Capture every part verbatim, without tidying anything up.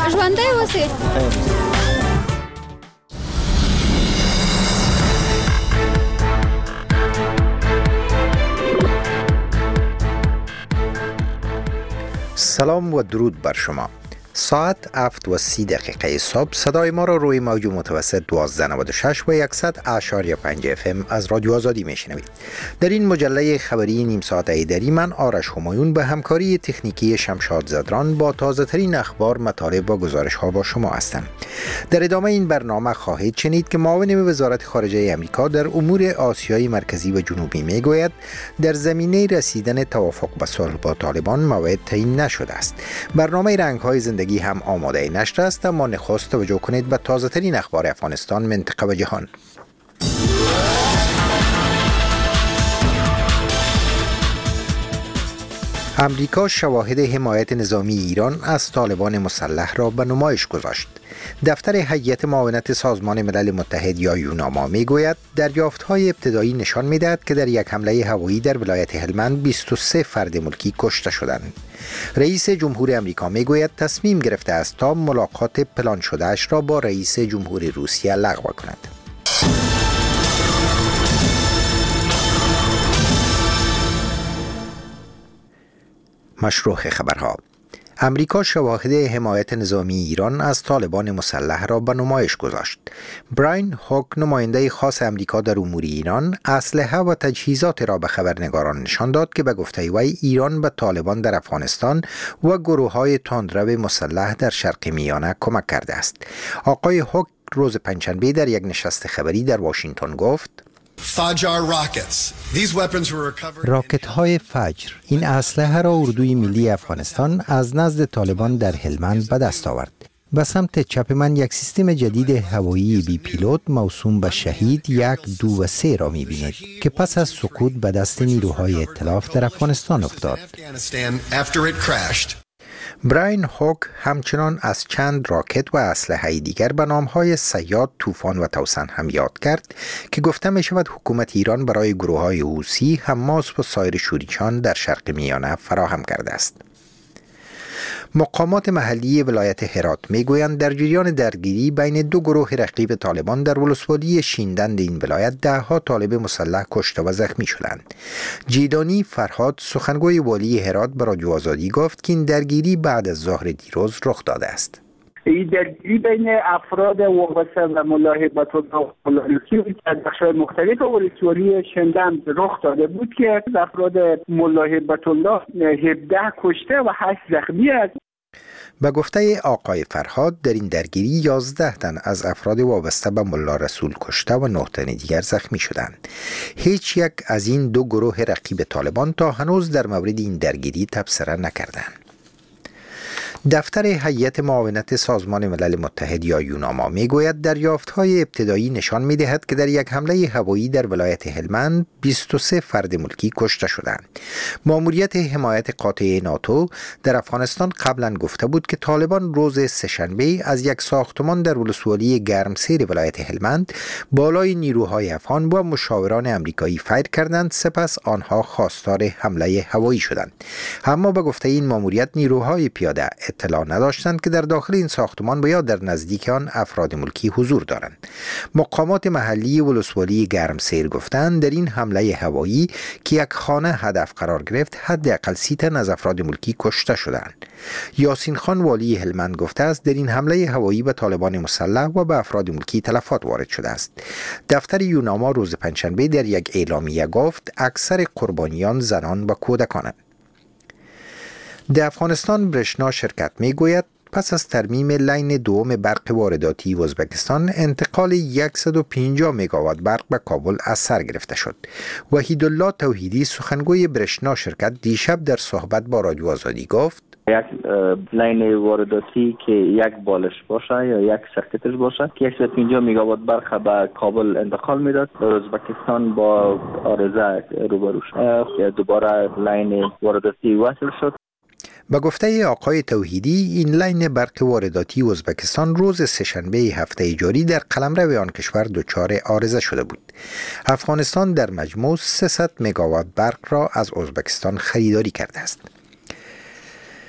ژوندۍ اوسې. سلام و درود بر شما. ساعت هفت و سی دقیقه صبح صدای ما را روی موج متوسط دوازده نود و شش و صد اعشاری پنج اف ام از رادیو آزادی میشنوید. در این مجله خبری نیم ساعته ایدری من آرش همایون به همکاری تکنیکی شمشاد زدران با تازه ترین اخبار، مطالب و گزارش ها با شما هستم. در ادامه این برنامه خواهید شنید که معاون وزارت خارجه امریکا در امور آسیای مرکزی و جنوبی میگوید در زمینه رسیدن توافق به صلح با طالبان موعد تعیین نشده است. برنامه رنگ های زندگی هم آماده نشر است، اما نخست توجه کنید به تازه ترین اخبار افغانستان، منطقه و جهان. امریکا شواهد حمایت نظامی ایران از طالبان مسلح را به نمایش گذاشت. دفتر هیئت معاونت سازمان ملل متحد یا یوناما میگوید دریافت‌های ابتدایی نشان می‌دهد که در یک حمله هوایی در ولایت هلمند بیست و سه فرد ملکی کشته شدند. رئیس جمهور امریکا میگوید تصمیم گرفته است تا ملاقات پلان شده‌اش را با رئیس جمهور روسیه لغو کند. مشروع خبرها. امریکا شواهد حمایت نظامی ایران از طالبان مسلح را به نمایش گذاشت. براین هوک، نماینده خاص امریکا در امور ایران، اسلحه و تجهیزات را به خبرنگاران نشان داد که به گفته وی ایران به طالبان در افغانستان و گروه‌های تندرو مسلح در شرق میانه کمک کرده است. آقای هوک روز پنجشنبه در یک نشست خبری در واشنگتن گفت: راکت های فجر، این اسلحه را اردوی ملی افغانستان از نزد طالبان در هلمند به دست آورد. به سمت چپ من یک سیستم جدید هوایی بی پیلوت موسوم به شهید یک، دو و سه را می بینید که پس از سقوط به دست نیروهای ائتلاف در افغانستان افتاد. براین هوک همچنان از چند راکت و اسلحه دیگر به نامهای صیاد، طوفان و توسن هم یاد کرد که گفته می شود حکومت ایران برای گروه‌های حوثی، حماس و سایر شوریچان در شرق میانه فراهم کرده است. مقامات محلی ولایت هرات میگویند در جریان درگیری بین دو گروه رقیب طالبان در ولسوالی شیندند این ولایت ده ها طالب مسلح کشته و زخمی شدند. جیدانی فرهاد، سخنگوی والی هرات، به رادیو آزادی گفت که این درگیری بعد از ظهر دیروز رخ داده است. این درگیری بین افراد وابسته و ملاحبت که از بخش‌های مختلف ولسوالی شندند رخ داده بود که افراد ملاحبت الله هفده کشته و هشت زخمی است. به گفته آقای فرهاد در این درگیری یازده تن از افراد وابسته به ملا رسول کشته و نه تن دیگر زخمی شدند. هیچ یک از این دو گروه رقیب طالبان تا هنوز در مورد این درگیری تبصره نکردند. دفتر هیئت معاونت سازمان ملل متحد یا یوناما میگوید دریافت‌های ابتدایی نشان می‌دهد که در یک حمله هوایی در ولایت هلمند بیست و سه فرد ملکی کشته شدند. ماموریت حمایت قاطع ناتو در افغانستان قبلا گفته بود که طالبان روز سه‌شنبه از یک ساختمان در ولسوالی گرمسیر ولایت هلمند بالای نیروهای افغان و مشاوران امریکایی فیر کردند، سپس آنها خواستار حمله هوایی شدند. اما به گفته این ماموریت نیروهای پیاده اطلاع نداشتند که در داخل این ساختمان و یا در نزدیک آن افراد ملکی حضور دارند. مقامات محلی ولسوالی گرمسیر گفتند در این حمله هوایی که یک خانه هدف قرار گرفت حداقل سی تن از افراد ملکی کشته شدند. یاسین خان والی هلمند گفته است در این حمله هوایی به طالبان مسلح و به افراد ملکی تلفات وارد شده است. دفتر یوناما روز پنجشنبه در یک اعلامیه گفت اکثر قربانیان زنان و کودکانند. در افغانستان برشنا شرکت میگوید پس از ترمیم لین دوم برق وارداتی ازبکستان انتقال صد و پنجاه مگاوات برق به کابل از سر گرفته شد. وحیدالله توحیدی، سخنگوی برشنا شرکت، دیشب در صحبت با رادیو آزادی گفت یک لین وارداتی که یک بالش باشه یا یک سرکتش باشه که صد و پنجاه مگاوات برق به کابل انتقال میداد، در ازبکستان با عارضه روبرو شد. دوباره لین وارداتی وصل شد. به گفته آقای توحیدی این لین برق وارداتی ازبکستان روز سه‌شنبه هفته جاری در قلمرو آن کشور دچار عارضه شده بود. افغانستان در مجموع سیصد مگاوات برق را از ازبکستان خریداری کرده است.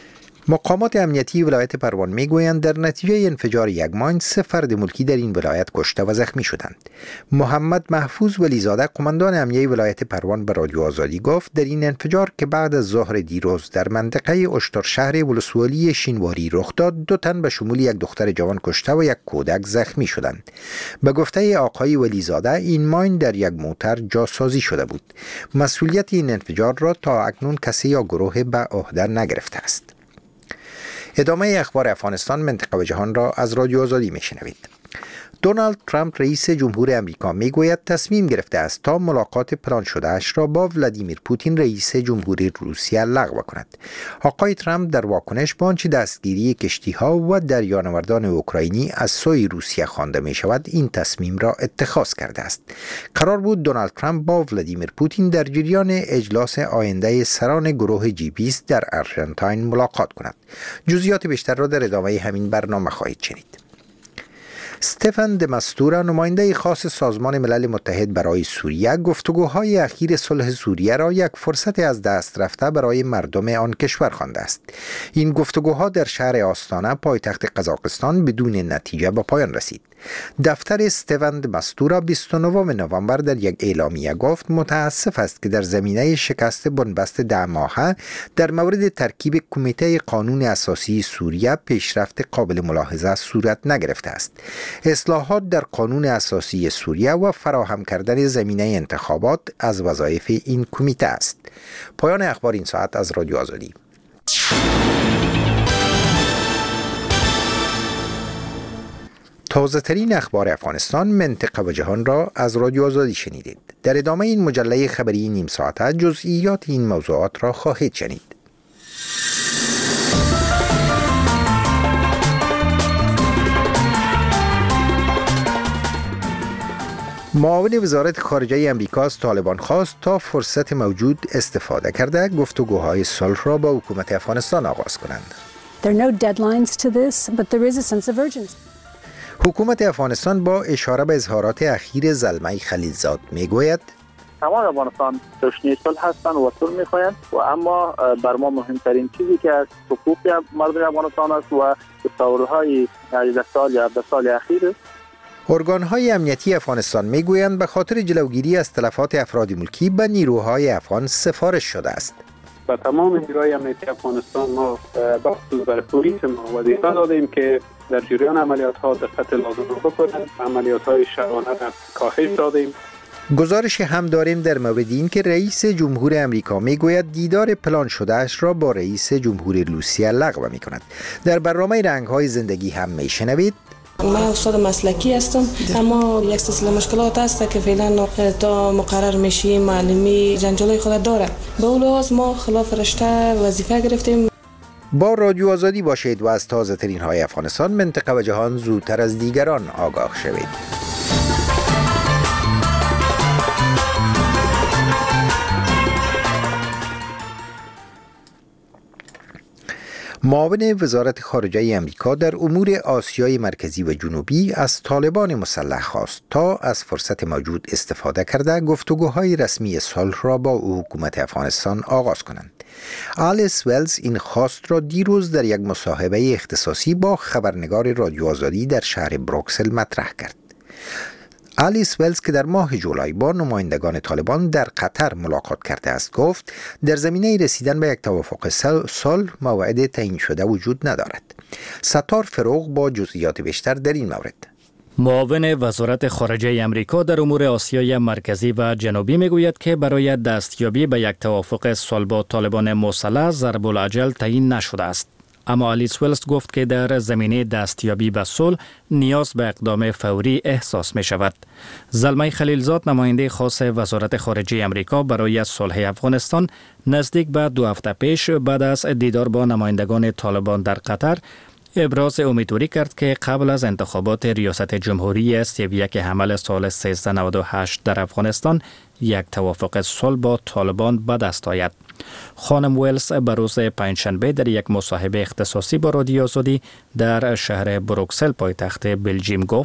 مقامات امنیتی ولایت پروان میگویند در نتیجه انفجار یک ماین سه فرد ملکی در این ولایت کشته و زخمی شدند. محمد محفوظ ولیزاده قماندان امنیتی ولایت پروان به رادیو آزادی گفت در این انفجار که بعد از ظهر دیروز در منطقه اشتر شهر ولسوالی شینواری رخ داد، دو تن به شمول یک دختر جوان کشته و یک کودک زخمی شدند. به گفته آقای ولیزاده این ماین در یک موتر جاسازی شده بود. مسئولیت این انفجار را تا اکنون کسی یا گروه به عهده نگرفته است. ادامه اخبار افغانستان، منطقه و جهان را از رادیو آزادی میشنوید. دونالد ترامپ رئیس جمهور امریکا میگوید تصمیم گرفته است تا ملاقات پلان شده اش را با ولادیمیر پوتین رئیس جمهوری روسیه لغو کند. آقای ترامپ در واکنش به آنچه دستگیری کشتی‌ها و دریانوردان اوکراینی از سوی روسیه خوانده می شود این تصمیم را اتخاذ کرده است. قرار بود دونالد ترامپ با ولادیمیر پوتین در جریان اجلاس آینده سران گروه جی بیست در آرژانتین ملاقات کند. جزئیات بیشتر را در ادامه همین برنامه خواهید شنید. استفان د مستورا نماینده خاص سازمان ملل متحد برای سوریه گفتگوهای اخیر صلح سوریه را یک فرصت از دست رفته برای مردم آن کشور خوانده است. این گفتگوها در شهر آستانه پایتخت قزاقستان بدون نتیجه به پایان رسید. دفتر استفان د مستورا بیست و نه نوامبر در یک اعلامیه گفت متاسف است که در زمینه شکست بنبست ده ماهه در مورد ترکیب کمیته قانون اساسی سوریه پیشرفت قابل ملاحظه صورت نگرفته است. اصلاحات در قانون اساسی سوریه و فراهم کردن زمینه انتخابات از وظایف این کمیته است. پایان اخبار این ساعت از رادیو آزادی. تازه ترین اخبار افغانستان، منطقه و جهان را از رادیو آزادی شنیدید. در ادامه این مجله خبری نیم ساعته جزئیات این موضوعات را خواهید شنید. معاون وزارت خارجه امریکا از طالبان خواست تا فرصت موجود استفاده کرده گفتگوهای صلح را با حکومت افغانستان آغاز کنند. There are no deadlines to this, but there is a sense of urgency. حکومت افغانستان با اشاره به اظهارات اخیر زلمه خلیلزاد میگوید تمام افغانستان تشنه صلح هستند و صلح میخواهند و اما بر ما مهمترین چیزی که از حقوق مردم افغانستان است و تصورهای هجده سال یا هفده سال اخیر است. ارگان‌های امنیتی افغانستان میگویند به خاطر جلوگیری از تلفات افراد ملکی به نیروهای افغان سفارش شده است. با تمام نیروهای امنیتی افغانستان ما بخصوص بر پلیس ما وظیفه دادیم که در جریان عملیات ها دقت لازم را بکنند. عملیات های شبانه را کاهش دادیم. گزارش هم داریم در مورد این که رئیس جمهور امریکا میگوید دیدار پلان شده اش را با رئیس جمهور روسیه لغو میکند. در برنامه رنگ‌های زندگی هم میشنوید من استاد مسلکی هستم اما یک سلسله مشکلات هست که فعلا تا مقرر میشی معلمی جنجالای خود داره. به اون لحاظ ما خلاف رشته وظیفه گرفتیم. با رادیو آزادی باشید و از تازه ترین های افغانستان، منطقه و جهان زودتر از دیگران آگاه شوید. معاون وزارت خارجه امریکا در امور آسیای مرکزی و جنوبی از طالبان مسلح خواست تا از فرصت موجود استفاده کرده گفتگوهای رسمی صلح را با حکومت افغانستان آغاز کنند. آلیس ولز این خواست را دیروز در یک مصاحبه اختصاصی با خبرنگار رادیو آزادی در شهر بروکسل مطرح کرد. آلیس ولز که در ماه جولای با نمایندگان طالبان در قطر ملاقات کرده است گفت در زمینه رسیدن به یک توافق صلح موعد تعیین شده وجود ندارد. ستار فروغ با جزئیات بیشتر در این مورد. معاون وزارت خارجه امریکا در امور آسیای مرکزی و جنوبی میگوید که برای دستیابی به یک توافق صلح با طالبان مسلح ضرب العجل تعیین نشده است. اما آلیس ولز گفت که در زمینه دستیابی به صلح نیاز به اقدام فوری احساس می شود. زلمه خلیلزاد نماینده خاص وزارت خارجه امریکا برای صلح افغانستان نزدیک به دو هفته پیش بعد از دیدار با نمایندگان طالبان در قطر ابراز امیدواری کرد که قبل از انتخابات ریاست جمهوری سی و یک حمل سال سیزده نود و هشت در افغانستان یک توافق صلح با طالبان به دست آید. خانم ویلز به روز پنجشنبه در یک مصاحبه اختصاصی با رادیو آزادی در شهر بروکسل پایتخت بلژیم گفت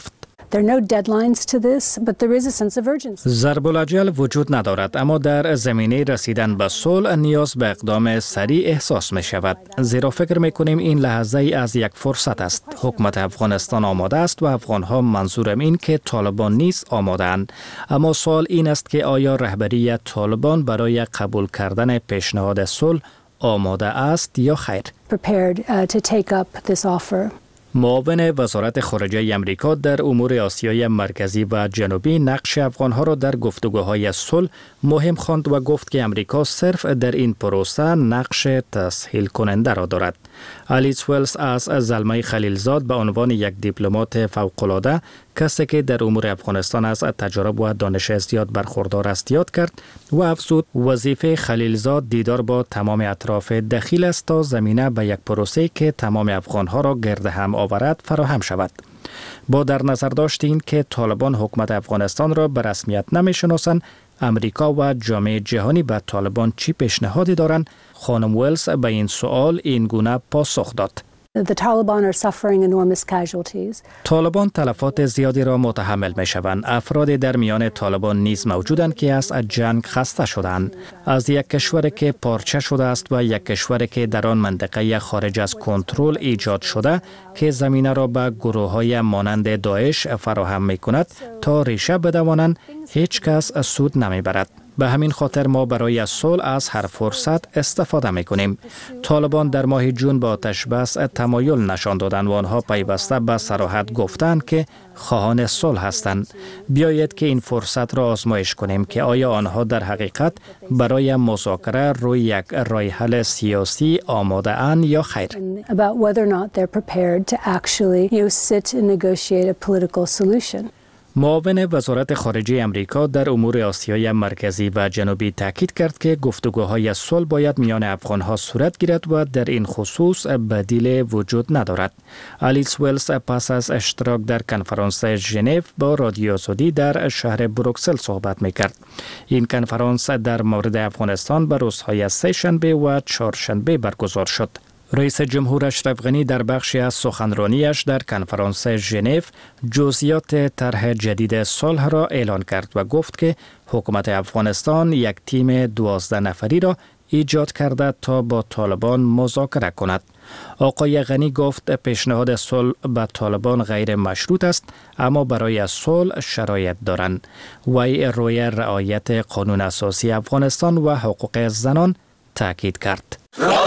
There are no deadlines to this, but there is a sense of urgency. ضرب العجل وجود ندارد، اما در زمینه رسیدن به صلح نیاز به اقدام سریع احساس می شود. زیرا فکر می کنیم این لحظه ای از یک فرصت است. حکومت افغانستان آماده است و افغانها، منظورم این که طالبان نیز آماده اند. اما سوال این است که آیا رهبری طالبان برای قبول کردن پیشنهاد صلح آماده است یا خیر؟ Prepared uh, to take up this offer. معاون وزارت خارجه امریکا در امور آسیای مرکزی و جنوبی نقش افغانها را در گفتگوهای صلح مهم خواند و گفت که امریکا صرف در این پروسه نقش تسهیل کننده را دارد. آلیس ولز از زلمه خلیلزاد به عنوان یک دیپلمات فوق‌العاده، کسی که در امور افغانستان از تجارب و دانش زیاد برخوردار است، یاد کرد و افزود وظیفه خلیلزاد دیدار با تمام اطراف دخیل است تا زمینه به یک پروسه که تمام افغانها را گرد هم آورد فراهم شود. با در نظر داشتیم که طالبان حکومت افغانستان را به رسمیت نمی‌شناسند، امریکا و جامعه جهانی به طالبان چی پیشنهادی دارند؟ خانم ویلز به این سوال این گونه پاسخ داد. The Taliban are suffering enormous casualties. طالبان تلفات زیادی را متحمل می شوند. افراد در میان طالبان نیز موجودند که از جنگ خسته شدند. از یک کشوری که پارچه شده است و یک کشوری که در آن منطقه خارج از کنترل ایجاد شده که زمینه را به گروه‌های مانند داعش فراهم می کند تا ریشه بدوانند، هیچ کس سود نمی برد. به همین خاطر ما برای صلح از هر فرصت استفاده می‌کنیم. طالبان در ماه جون با آتش بس تمایل نشان دادند و آنها پیوسته به صراحت گفتند که خواهان صلح هستند. بیایید که این فرصت را آزمایش کنیم که آیا آنها در حقیقت برای مذاکره روی یک راه حل سیاسی آماده اند یا خیر. About whether or not they're prepared to actually, you know, sit and negotiate a political solution. معاون وزارت خارجه امریکا در امور آسیای مرکزی و جنوبی تاکید کرد که گفتگوهای صلح باید میان افغانها صورت گیرد و در این خصوص بدیل وجود ندارد. آلیس ولز پس از اشتراک در کنفرانس ژنو با رادیو آزادی در شهر بروکسل صحبت میکرد. این کنفرانس در مورد افغانستان به روزهای سه شنبه و چهارشنبه برگزار شد. رئیس جمهور اشرف غنی در بخشی از سخنرانیش در کنفرانس ژنو جزئیات طرح جدید صلح را اعلان کرد و گفت که حکومت افغانستان یک تیم دوازده نفری را ایجاد کرده تا با طالبان مذاکره کند. آقای غنی گفت پیشنهاد صلح به طالبان غیر مشروط است، اما برای صلح شرایط دارند. وی روی رعایت قانون اساسی افغانستان و حقوق زنان تاکید کرد.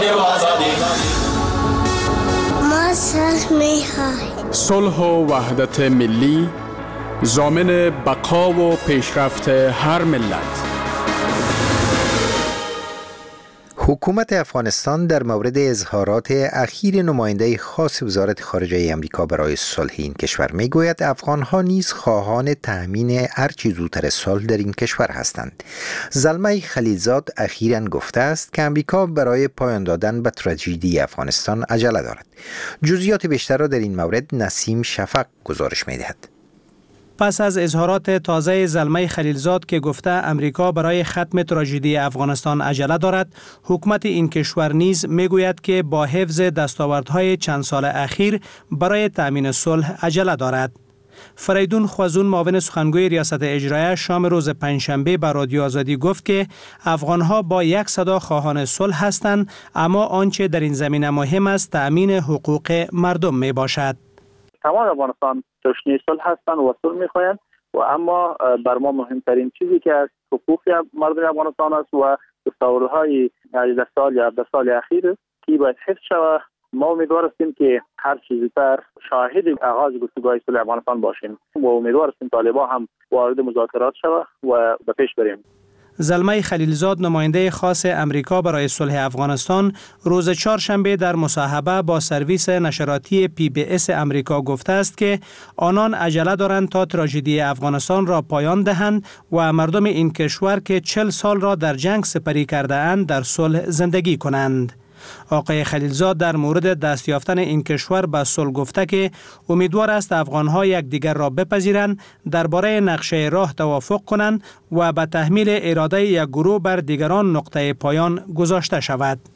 ما صلح می‌خواهیم. صلح و وحدت ملی ضامن بقا و پیشرفت هر ملت. حکومت افغانستان در مورد اظهارات اخیر نماینده خاص وزارت خارجه امریکا برای صلح این کشور میگوید افغانها نیز خواهان تأمین هرچه زودتر صلح در این کشور هستند. زلمه خلیلزاد اخیراً گفته است که امریکا برای پایان دادن به تراژدی افغانستان عجله دارد. جزئیات بیشتر را در این مورد نسیم شفق گزارش می‌دهد. پس از اظهارات تازه زلمه خلیلزاد که گفته امریکا برای ختم تراژدی افغانستان عجله دارد، حکومت این کشور نیز میگوید که با حفظ دستاوردهای چند سال اخیر برای تأمین صلح عجله دارد. فریدون خوازون معاون سخنگوی ریاست اجرایه شام روز پنجشنبه به رادیو آزادی گفت که افغانها با یک صدا خواهان صلح هستند، اما آنچه در این زمینه مهم است تأمین حقوق مردم می باشد. تمام افغانستان تشنه صلح هستند و صلح می‌خواهند و اما بر ما مهمترین چیزی که از حقوق مردم افغانستان است و دستاوردهای هجده سال یا هفده سال اخیر که باید حفظ شود. ما امیدوار هستیم که هر چیزی تر شاهد آغاز گفتگوهای صلح افغانستان باشیم و امیدوار هستیم طالبان هم وارد مذاکرات شود و به پیش بریم. زلمه خلیلزاد نماینده خاص امریکا برای صلح افغانستان روز چهارشنبه در مصاحبه با سرویس نشراتی پی بی اس امریکا گفته است که آنان عجله دارند تا تراژدی افغانستان را پایان دهند و مردم این کشور که چهل سال را در جنگ سپری کرده اند در صلح زندگی کنند. آقای خلیلزاد در مورد دست یافتن این کشور به صلح گفته که امیدوار است افغانها یکدیگر را بپذیرند، درباره نقشه راه توافق کنند و به تحمیل اراده یک گروه بر دیگران نقطه پایان گذاشته شود.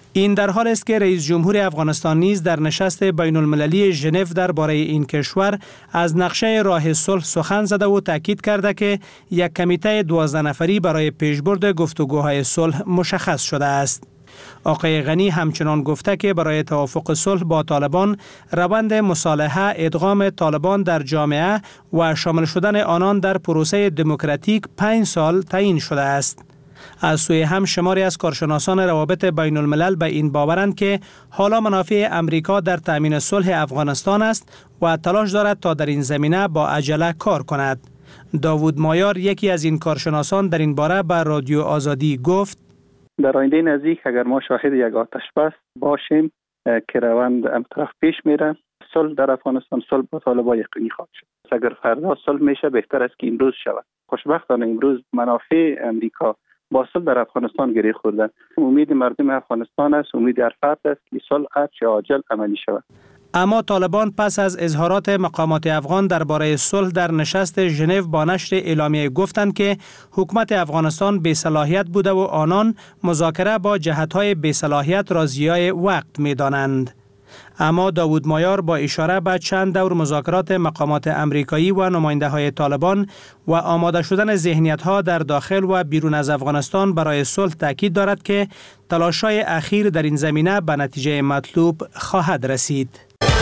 این در حال است که رئیس جمهور افغانستان نیز در نشست بین المللی ژنو درباره این کشور از نقشه راه صلح سخن زده و تاکید کرده که یک کمیته دوازده نفری برای پیشبرد گفتگوهای صلح مشخص شده است. آقای غنی همچنان گفته که برای توافق صلح با طالبان روند مصالحه، ادغام طالبان در جامعه و شامل شدن آنان در پروسه دموکراتیک پنج سال تعیین شده است. از سوی هم شماری از کارشناسان روابط بین الملل به این باورند که حالا منافع امریکا در تأمین صلح افغانستان است و تلاش دارد تا در این زمینه با عجله کار کند. داوود مایار یکی از این کارشناسان در این باره به رادیو آزادی گفت: در آینده نزدیک اگر ما شاهد یک آتش بس باشیم که روند ام طرف پیش میره، صلح در افغانستان، صلح با طالبان یقینی خواهد شد. اگر فردا صلح میشه بهتر است که امروز شود. خوشبختانه امروز منافع امریکا با صلح در افغانستان گره خورده. امید مردم افغانستان است، امید هر فرد است که صلح چه عاجل عملی شود. اما طالبان پس از اظهارات مقامات افغان درباره صلح در نشست ژنو با نشر اعلامیه گفتند که حکومت افغانستان بی‌صلاحیت بوده و آنان مذاکره با جهت‌های بی‌صلاحیت را ضیاع وقت می‌دانند. اما داوود مایار با اشاره به چند دور مذاکرات مقامات امریکایی و نماینده‌های طالبان و آماده شدن ذهنیت‌ها در داخل و بیرون از افغانستان برای صلح تاکید دارد که تلاش‌های اخیر در این زمینه به نتیجه مطلوب خواهد رسید.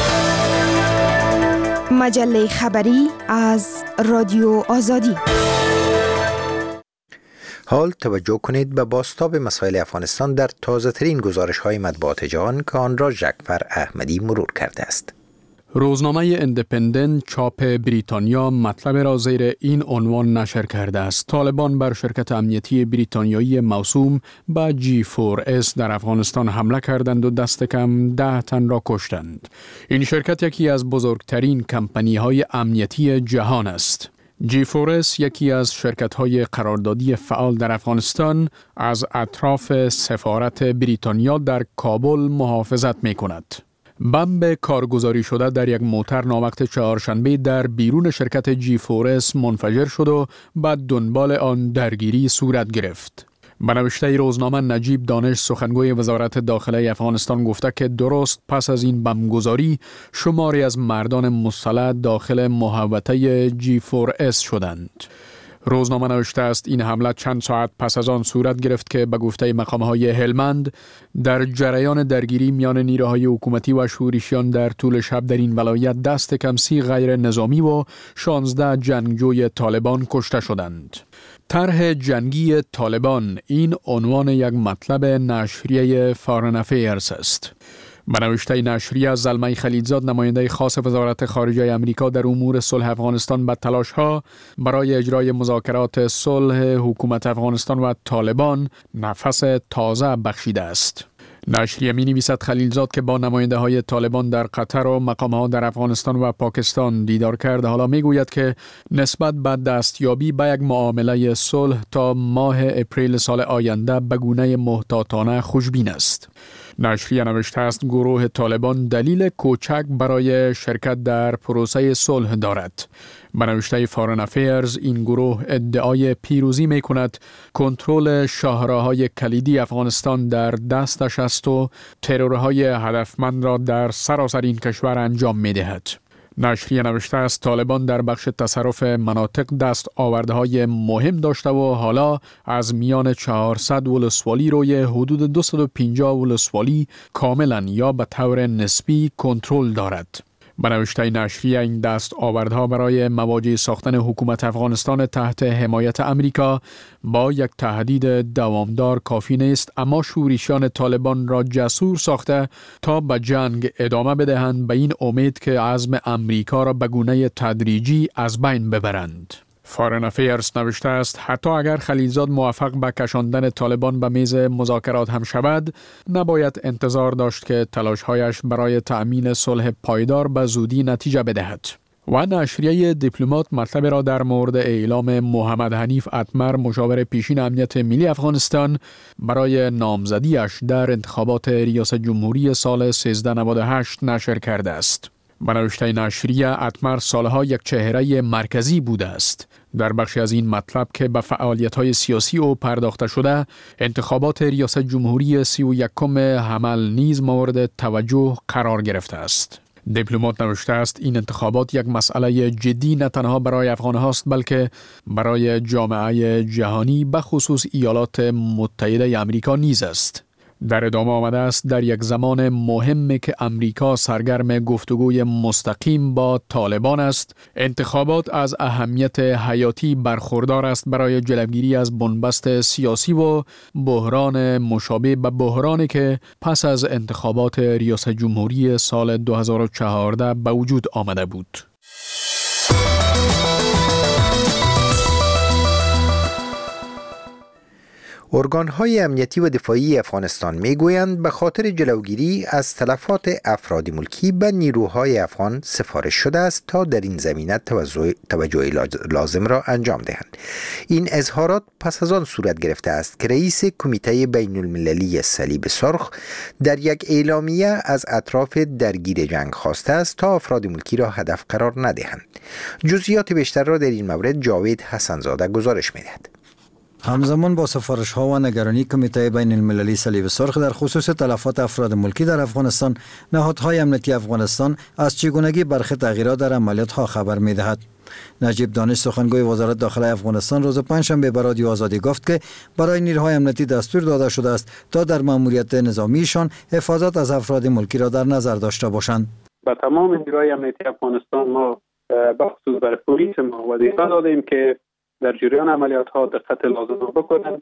مجله خبری از رادیو آزادی. حال توجه کنید به بازتاب مسائل افغانستان در تازه ترین گزارش های مطبوعات جهان که آن را جعفر احمدی مرور کرده است. روزنامه اندپندنت چاپ بریتانیا مطلب را زیر این عنوان نشر کرده است: طالبان بر شرکت امنیتی بریتانیایی موسوم به جی فور اس در افغانستان حمله کردند و دست کم ده تن را کشتند. این شرکت یکی از بزرگترین کمپانی های امنیتی جهان است. جی فور اس یکی از شرکت‌های قراردادی فعال در افغانستان از اطراف سفارت بریتانیا در کابل محافظت می‌کند. بمب کارگزاری شده در یک موتر ناوقت چهارشنبه در بیرون شرکت جی فور اس منفجر شد و بعد دنبال آن درگیری صورت گرفت. به نوشته روزنامه نجیب دانش سخنگوی وزارت داخله افغانستان گفته که درست پس از این بمبگذاری شماری از مردان مسلح داخل محوطه جی فور اس شدند. روزنامه نوشته است این حمله چند ساعت پس از آن صورت گرفت که به گفته مقام‌های هلمند در جریان درگیری میان نیروهای حکومتی و شورشیان در طول شب در این ولایت دست کم سی غیر نظامی و شانزده جنگجوی طالبان کشته شدند. طرح جنگی طالبان این عنوان یک مطلب نشریه فارن افیرز است. به نوشته نشریه زلمه خلیلزاد نماینده خاص وزارت خارجه آمریکا در امور صلح افغانستان به تلاش‌ها برای اجرای مذاکرات صلح حکومت افغانستان و طالبان نفس تازه بخشیده است. نشریه می نویسد خلیلزاد که با نماینده های طالبان در قطر و مقام ها در افغانستان و پاکستان دیدار کرده، حالا می گوید که نسبت به دستیابی به یک معامله صلح تا ماه اپریل سال آینده به گونه محتاطانه خوشبین است. نشریه نوشته است گروه طالبان دلیل کوچک برای شرکت در پروسه صلح دارد. به نوشته فارن افیرز این گروه ادعای پیروزی می کند کنترل شاهراهای کلیدی افغانستان در دستش است و ترورهای هدفمند را در سراسر این کشور انجام می دهد. نشریه نوشته است طالبان در بخش تصرف مناطق دست آوردهای مهم داشته و حالا از میان چهارصد ولسوالی روی حدود دویست و پنجاه ولسوالی کاملا یا به طور نسبی کنترل دارد. به نوشته نشریه این دست آوردها برای مواجه ساختن حکومت افغانستان تحت حمایت امریکا با یک تهدید دوامدار کافی نیست، اما شورشیان طالبان را جسور ساخته تا به جنگ ادامه بدهند به این امید که عزم امریکا را به گونه تدریجی از بین ببرند. فارن افیرز نوشته است حتی اگر خلیلزاد موفق به کشاندن طالبان به میز مذاکرات هم شود، نباید انتظار داشت که تلاش‌هایش برای تأمین صلح پایدار به زودی نتیجه بدهد. و نشریه دیپلمات مطلب را در مورد اعلام محمد حنیف اتمر مشاور پیشین امنیت ملی افغانستان برای نامزدیش در انتخابات ریاست جمهوری سال سیزده نود و هشت نشر کرده است. به نوشته نشریه اتمر سالها یک چهره مرکزی بوده است. در بخشی از این مطلب که به فعالیت‌های سیاسی او پرداخته شده، انتخابات ریاست جمهوری سی و یکم حمل نیز مورد توجه قرار گرفته است. دیپلمات نوشته است این انتخابات یک مسئله جدی نه تنها برای افغان‌ها است بلکه برای جامعه جهانی به خصوص ایالات متحده آمریکا نیز است. در ادامه آمده است در یک زمان مهمی که امریکا سرگرم گفتگوی مستقیم با طالبان است، انتخابات از اهمیت حیاتی برخوردار است برای جلوگیری از بنبست سیاسی و بحران مشابه به بحرانی که پس از انتخابات ریاست جمهوری سال دو هزار و چهارده به وجود آمده بود. ارگان‌های امنیتی و دفاعی افغانستان می‌گویند به خاطر جلوگیری از تلفات افراد ملکی به نیروهای افغان سفارش شده است تا در این زمینه توجه لازم را انجام دهند. این اظهارات پس از آن صورت گرفته است که رئیس کمیته بین المللی صلیب سرخ در یک اعلامیه از اطراف درگیر جنگ خواسته است تا افراد ملکی را هدف قرار ندهند. جزئیات بیشتر را در این مورد جاوید حسنزاده گزارش می‌دهد. همزمان با سفارش ها و نگرانی کمیته بین المللی صلیب سرخ در خصوص تلفات افراد ملکی در افغانستان، نهادهای امنیتی افغانستان از چگونگی برخی تغییرات در عملیات ها خبر می دهد. نجیب دانش سخنگوی وزارت داخله افغانستان روز پنجشنبه به رادیو آزادی گفت که برای نیروهای امنیتی دستور داده شده است تا در ماموریت نظامیشان حفاظت از افراد ملکی را در نظر داشته باشند. با تمام نیروهای امنیتی افغانستان ما بخصوص برای پلیس ما وظیفه دادیم که در جریان عملیات ها دقت لازم را بکنند.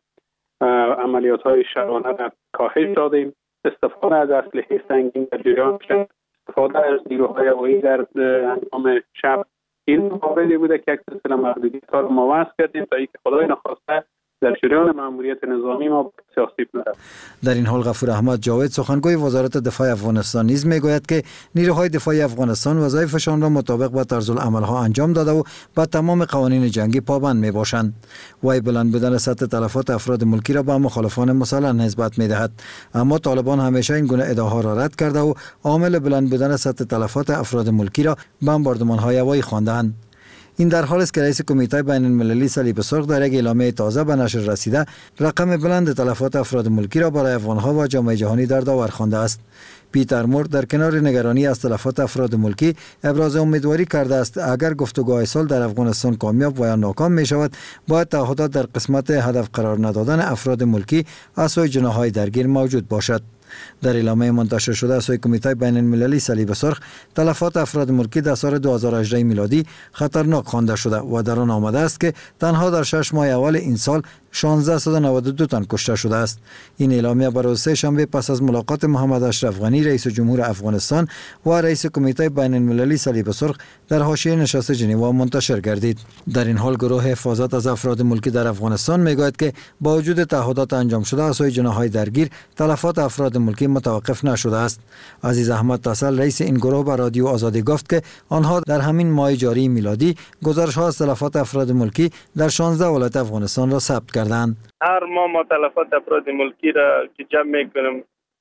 عملیات های شبانه را کاهش دادیم. استفاده از اسلحه سنگین در جریان شب، استفاده از نیروهای هوایی در انجام شب، این موردی بوده که یک سلسله محدودیت ها را ما وضع کردیم تا اینکه خدای نخواسته در جریان ماموریت نظامی ما سیاسی نرود. در این حال غفور احمد جاوید سخنگوی وزارت دفاع افغانستان نیز میگوید که نیروهای دفاعی افغانستان وظایفشان را مطابق با طرز العمل ها انجام داده و با تمام قوانین جنگی پابند می باشند. وی بلند بودن سطح تلفات افراد ملکی را به مخالفان مسلح نسبت میدهد، اما طالبان همیشه این گونه ادعاها را رد کرده و عامل بلند بودن سطح تلفات افراد ملکی را بمباردمان های هوایی خواندند. این در حالی است که رئیس کمیته بین المللی صلیب سرخ در یک اعلامیه تازه به نشر رسیده رقم بلند تلفات افراد ملکی را برای افغانها و جامعه جهانی در داور خوانده است. پیتر مور در کنار نگرانی از تلفات افراد ملکی ابراز امیدواری کرده است اگر گفتگوهای صلح در افغانستان کامیاب و یا ناکام می شود، باید تعهدات در قسمت هدف قرار ندادن افراد ملکی از سوی جناح‌های درگیر موجود باشد. در اعلامیه منتشر شده از سوی کمیته بین المللی صلیب سرخ، تلفات افراد ملکی در سال دو هزار و هجده میلادی خطرناک خوانده شده و در آن آمده است که تنها در شش ماه اول این سال شانزده و نود و دو تن کشته شده است. این اعلامیه بر روز سه شنبه پس از ملاقات محمد اشرف غنی رئیس جمهور افغانستان و رئیس کمیته بین المللی صلیب سرخ در حاشیه نشست ژنو منتشر گردید. در این حال گروه حفاظت از افراد ملکی در افغانستان میگوید که با وجود تعهدات انجام شده از سوی جناح‌های درگیر، تلفات افراد ملکی متوقف نشده است. عزیز احمد تسل رئیس این گروه به رادیو آزادی گفت که آنها در همین ماه جاری میلادی گزارش‌ها از تلفات افراد ملکی در شانزده ولایت افغانستان را ثبت کردند. هر ماه ما تلفات افراد ملکی را که جمع میکنیم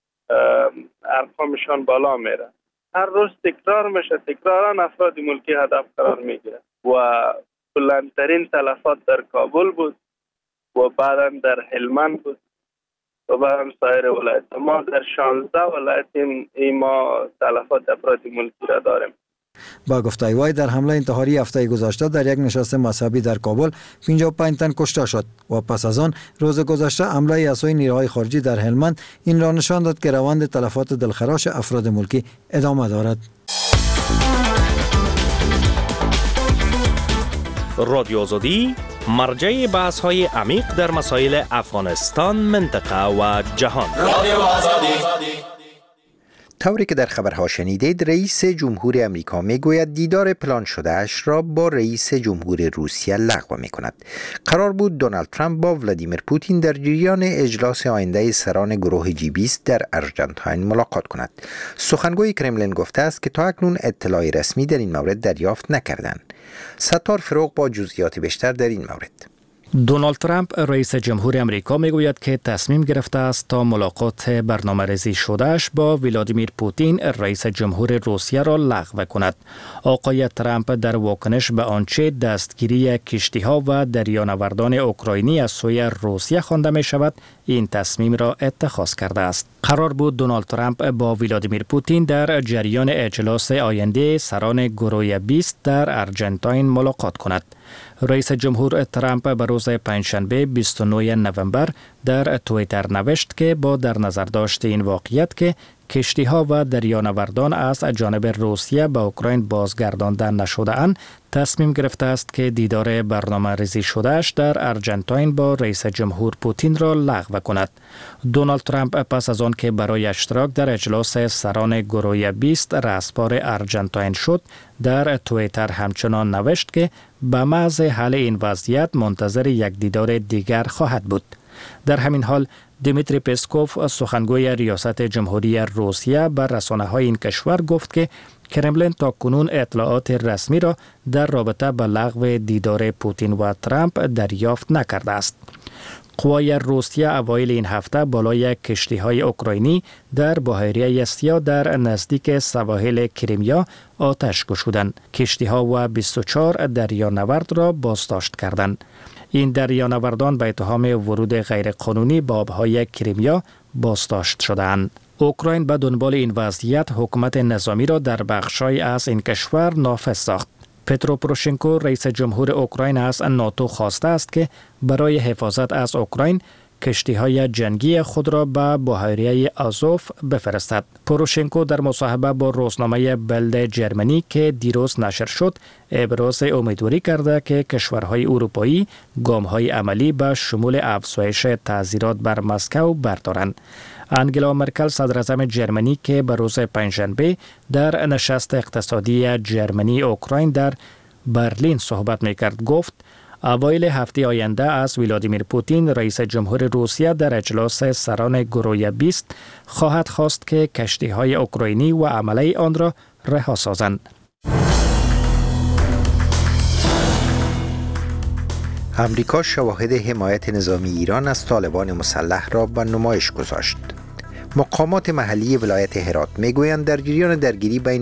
ارقامشان بالا میره. هر روز تکرار میشه، تکرارا افراد ملکی هدف قرار میگیره و بلندترین تلفات در کابل بود و بعدا در هلمند بود و بعدا سایر ولایت. ما در شانزده ولایت این ما تلفات افراد ملکی را داریم. با گفته وی در حمله انتحاری هفته گذشته در یک نشست مذهبی در کابل پنجاه و پنج تن کشته شد و پس از آن روز گذشته حمله از سوی نیروهای خارجی در هلمند این را نشان داد که روند تلفات دلخراش افراد ملکی ادامه دارد. رادیو آزادی مرجع بحث های عمیق در مسائل افغانستان، منطقه و جهان. رادیو آزادی. طوری که در خبرها شنیدید، رئیس جمهور امریکا میگوید دیدار پلان شده اش را با رئیس جمهور روسیه لغو می کند. قرار بود دونالد ترامپ با ولادیمیر پوتین در جریان اجلاس آینده سران گروه جی بیست در آرژانتین ملاقات کند. سخنگوی کرملین گفته است که تا اکنون اطلاعی رسمی در این مورد دریافت نکردند. ستار فروغ با جزئیات بیشتر در این مورد. دونالد ترامپ رئیس جمهور امریکا میگوید که تصمیم گرفته است تا ملاقات برنامه‌ریزی شدهش با ولادیمیر پوتین رئیس جمهور روسیه را لغو کند. آقای ترامپ در واکنش به آنچه دستگیری کشتی‌ها و دریانوردان اوکراینی از سوی روسیه خوانده می شود این تصمیم را اتخاذ کرده است. قرار بود دونالد ترامپ با ولادیمیر پوتین در جریان اجلاس آینده سران گروه بیست در ارجنتاین ملاقات کند. رئیس جمهور ترامپ به روز پنجشنبه بیست و نه نوامبر در توییتر نوشت که با در نظر داشت این واقعیت که کشتی‌ها و دریانوردان از جانب روسیه به اوکراین بازگردانده نشده اند، تصمیم گرفته است که دیدار برنامه ریزی شدهش در ارجنتاین با رئیس جمهور پوتین را لغو کند. دونالد ترامپ پس از آن که برای اشتراک در اجلاس سران گروه بیست رهسپار ارجنتاین شد، در توییتر همچنان نوشت که به محض حل این وضعیت منتظر یک دیدار دیگر خواهد بود. در همین حال دیمیتری پسکوف سخنگوی ریاست جمهوری روسیه بر رسانه‌های این کشور گفت که کرملین تاکنون اطلاعات رسمی را در رابطه با لغو دیدار پوتین و ترامپ دریافت نکرده است. قوای روسیه اوایل این هفته بالای کشتی‌های اوکراینی در بحیره سیاه در نزدیک سواحل کریمیا آتش گشودند. کشتی‌ها و بیست و چهار دریانورد را بازداشت کردند. این دریانوردان به اتهام ورود غیرقانونی به آبهای کریمیا بازداشت شدند. اوکراین به دنبال این وضعیت حکومت نظامی را در بخش‌های از این کشور نافذ ساخت. پترو پوروشنکو رئیس جمهور اوکراین از ناتو خواسته است که برای حفاظت از اوکراین کشتی‌های جنگی خود را به بحیره آزوف بفرستد. پوروشنکو در مصاحبه با روزنامه بلد جرمنی که دیروز نشر شد، ابراز امیدواری کرده که کشورهای اروپایی گام‌های عملی به شمول افزایش تعزیرات بر مسکو بردارند. انگلا مرکل صدراعظم جرمنی که به روز پنجشنبه در نشست اقتصادی جرمنی اوکراین در برلین صحبت می‌کرد گفت اوایل هفته آینده از ولادیمیر پوتین رئیس جمهور روسیه در اجلاس سران گروه بیست خواهد خواست که کشتی‌های اوکراینی و عمله آن را رها سازند. امریکا شواهد حمایت نظامی ایران از طالبان مسلح را به نمایش گذاشت. مقامات محلی ولایت هرات میگویند در جریان درگیری بین